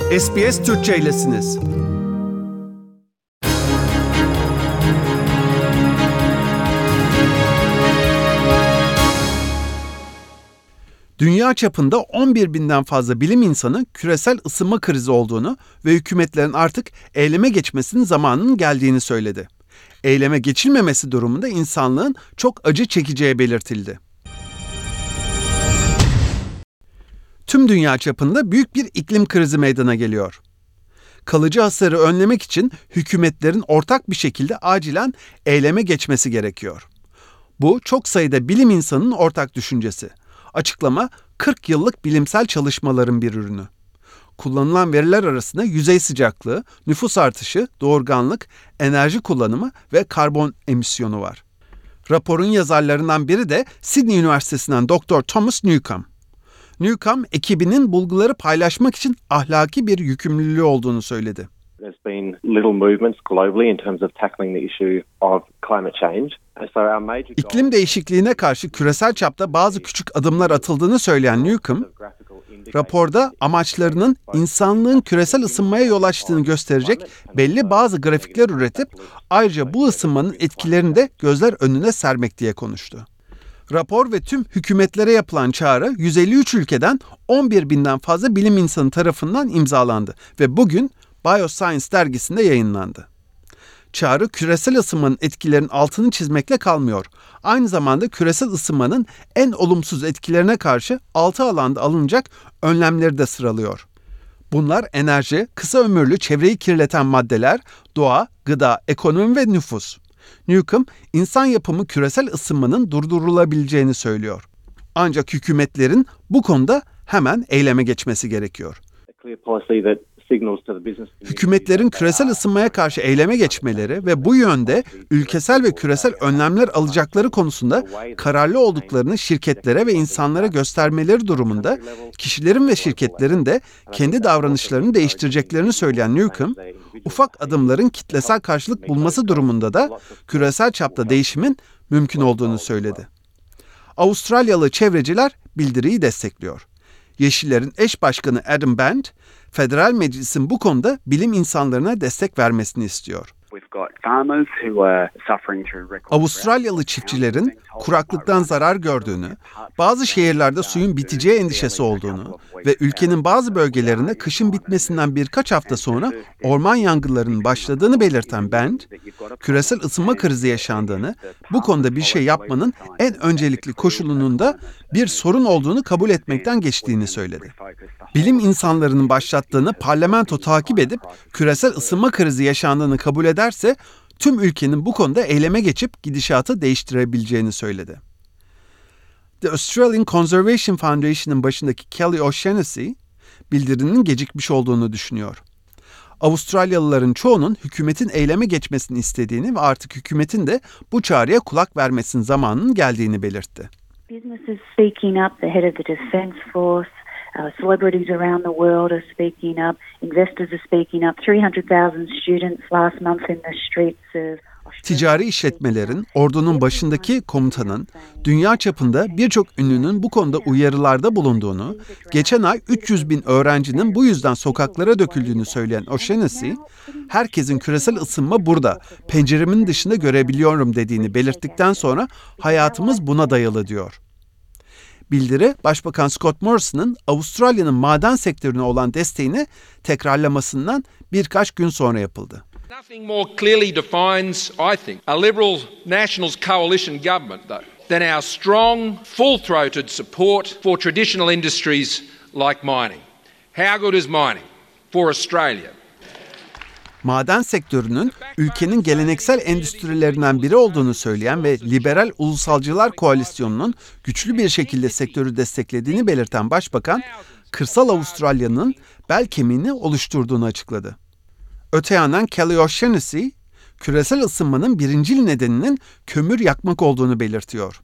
SBS Türkçe'ylesiniz. Dünya çapında 11 binden fazla bilim insanı küresel ısınma krizi olduğunu ve hükümetlerin artık eyleme geçmesinin zamanının geldiğini söyledi. Eyleme geçilmemesi durumunda insanlığın çok acı çekeceği belirtildi. Tüm dünya çapında büyük bir iklim krizi meydana geliyor. Kalıcı hasarı önlemek için hükümetlerin ortak bir şekilde acilen eyleme geçmesi gerekiyor. Bu çok sayıda bilim insanının ortak düşüncesi. Açıklama 40 yıllık bilimsel çalışmaların bir ürünü. Kullanılan veriler arasında yüzey sıcaklığı, nüfus artışı, doğurganlık, enerji kullanımı ve karbon emisyonu var. Raporun yazarlarından biri de Sydney Üniversitesi'nden Dr. Thomas Newcomb. Newcomb, ekibinin bulguları paylaşmak için ahlaki bir yükümlülüğü olduğunu söyledi. There's been little movements globally in terms of tackling the issue of climate change. İklim değişikliğine karşı küresel çapta bazı küçük adımlar atıldığını söyleyen Newcomb, raporda amaçlarının insanlığın küresel ısınmaya yol açtığını gösterecek belli bazı grafikler üretip ayrıca bu ısınmanın etkilerini de gözler önüne sermek diye konuştu. Rapor ve tüm hükümetlere yapılan çağrı 153 ülkeden 11 binden fazla bilim insanı tarafından imzalandı ve bugün Bioscience dergisinde yayınlandı. Çağrı küresel ısınmanın etkilerinin altını çizmekle kalmıyor. Aynı zamanda küresel ısınmanın en olumsuz etkilerine karşı 6 alanda alınacak önlemleri de sıralıyor. Bunlar enerji, kısa ömürlü çevreyi kirleten maddeler, doğa, gıda, ekonomi ve nüfus. Newcomb, insan yapımı küresel ısınmanın durdurulabileceğini söylüyor. Ancak hükümetlerin bu konuda hemen eyleme geçmesi gerekiyor. Hükümetlerin küresel ısınmaya karşı eyleme geçmeleri ve bu yönde ülkesel ve küresel önlemler alacakları konusunda kararlı olduklarını şirketlere ve insanlara göstermeleri durumunda kişilerin ve şirketlerin de kendi davranışlarını değiştireceklerini söyleyen Newcomb, ufak adımların kitlesel karşılık bulması durumunda da küresel çapta değişimin mümkün olduğunu söyledi. Avustralyalı çevreciler bildiriyi destekliyor. Yeşillerin eş başkanı Adam Band, Federal Meclis'in bu konuda bilim insanlarına destek vermesini istiyor. Avustralyalı çiftçilerin kuraklıktan zarar gördüğünü, bazı şehirlerde suyun biteceği endişesi olduğunu ve ülkenin bazı bölgelerinde kışın bitmesinden birkaç hafta sonra orman yangınlarının başladığını belirten Band, küresel ısınma krizi yaşandığını, bu konuda bir şey yapmanın en öncelikli koşulunun da bir sorun olduğunu kabul etmekten geçtiğini söyledi. Bilim insanlarının başlattığını parlamento takip edip küresel ısınma krizi yaşandığını kabul ederse tüm ülkenin bu konuda eyleme geçip gidişatı değiştirebileceğini söyledi. The Australian Conservation Foundation'ın başındaki Kelly O'Shannessy, bildirinin gecikmiş olduğunu düşünüyor. Avustralyalıların çoğunun hükümetin eyleme geçmesini istediğini ve artık hükümetin de bu çağrıya kulak vermesinin zamanının geldiğini belirtti. Businesses speaking up, the head of the Defence Force, celebrities around the world are speaking up, investors are speaking up, 300,000 students last month in the streets of Ticari işletmelerin, ordunun başındaki komutanın, dünya çapında birçok ünlünün bu konuda uyarılarda bulunduğunu, geçen ay 300 bin öğrencinin bu yüzden sokaklara döküldüğünü söyleyen O'Shannessy, herkesin küresel ısınma burada, penceremin dışında görebiliyorum dediğini belirttikten sonra hayatımız buna dayalı diyor. Bildiri, Başbakan Scott Morrison'ın Avustralya'nın maden sektörüne olan desteğini tekrarlamasından birkaç gün sonra yapıldı. Nothing more clearly defines, I think, a Liberal Nationals coalition government, though, than our strong, full-throated support for traditional industries like mining. How good is mining for Australia? Maden sektörünün ülkenin geleneksel endüstrilerinden biri olduğunu söyleyen ve Liberal Ulusalcılar Koalisyonu'nun güçlü bir şekilde sektörü desteklediğini belirten Başbakan, kırsal Avustralya'nın bel kemiğini oluşturduğunu açıkladı. Öte yandan Kelly O'Shannessy, küresel ısınmanın birincil nedeninin kömür yakmak olduğunu belirtiyor.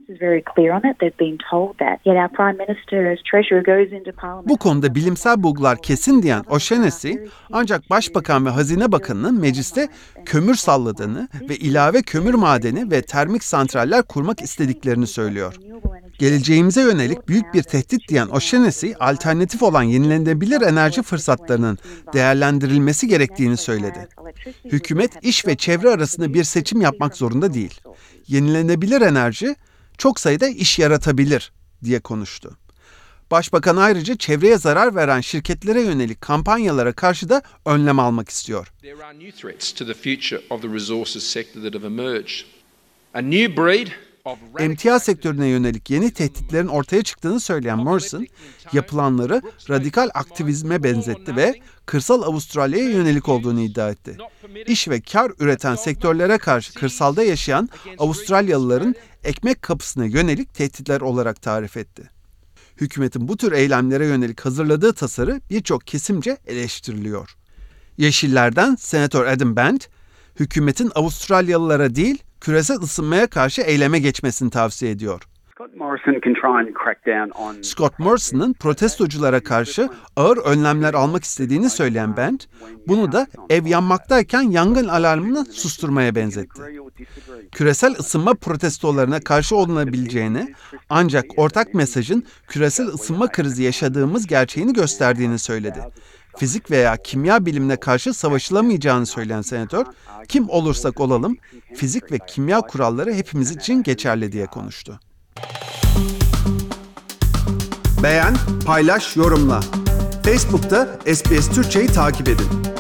Bu konuda bilimsel bulgular kesin diyen O'Shannessy, ancak Başbakan ve Hazine Bakanı'nın mecliste kömür salladığını ve ilave kömür madeni ve termik santraller kurmak istediklerini söylüyor. Geleceğimize yönelik büyük bir tehdit diyen O'Shaughnessy, alternatif olan yenilenebilir enerji fırsatlarının değerlendirilmesi gerektiğini söyledi. Hükümet iş ve çevre arasında bir seçim yapmak zorunda değil. Yenilenebilir enerji çok sayıda iş yaratabilir diye konuştu. Başbakan ayrıca çevreye zarar veren şirketlere yönelik kampanyalara karşı da önlem almak istiyor. There are new threats to the future of the resources sector that have emerged. A new breed of Emtia sektörüne yönelik yeni tehditlerin ortaya çıktığını söyleyen Morrison, yapılanları radikal aktivizme benzetti ve kırsal Avustralya'ya yönelik olduğunu iddia etti. İş ve kar üreten sektörlere karşı kırsalda yaşayan Avustralyalıların ekmek kapısına yönelik tehditler olarak tarif etti. Hükümetin bu tür eylemlere yönelik hazırladığı tasarı birçok kesimce eleştiriliyor. Yeşillerden Senatör Adam Bent, hükümetin Avustralyalılara değil, küresel ısınmaya karşı eyleme geçmesini tavsiye ediyor. Scott Morrison'ın protestoculara karşı ağır önlemler almak istediğini söyleyen Bent, bunu da ev yanmaktayken yangın alarmını susturmaya benzetti. Küresel ısınma protestolarına karşı olunabileceğini, ancak ortak mesajın küresel ısınma krizi yaşadığımız gerçeğini gösterdiğini söyledi. Fizik veya kimya bilimine karşı savaşılamayacağını söyleyen senatör, kim olursak olalım, fizik ve kimya kuralları hepimiz için geçerli diye konuştu. Beğen, paylaş, yorumla. Facebook'ta SBS Türkçe'yi takip edin.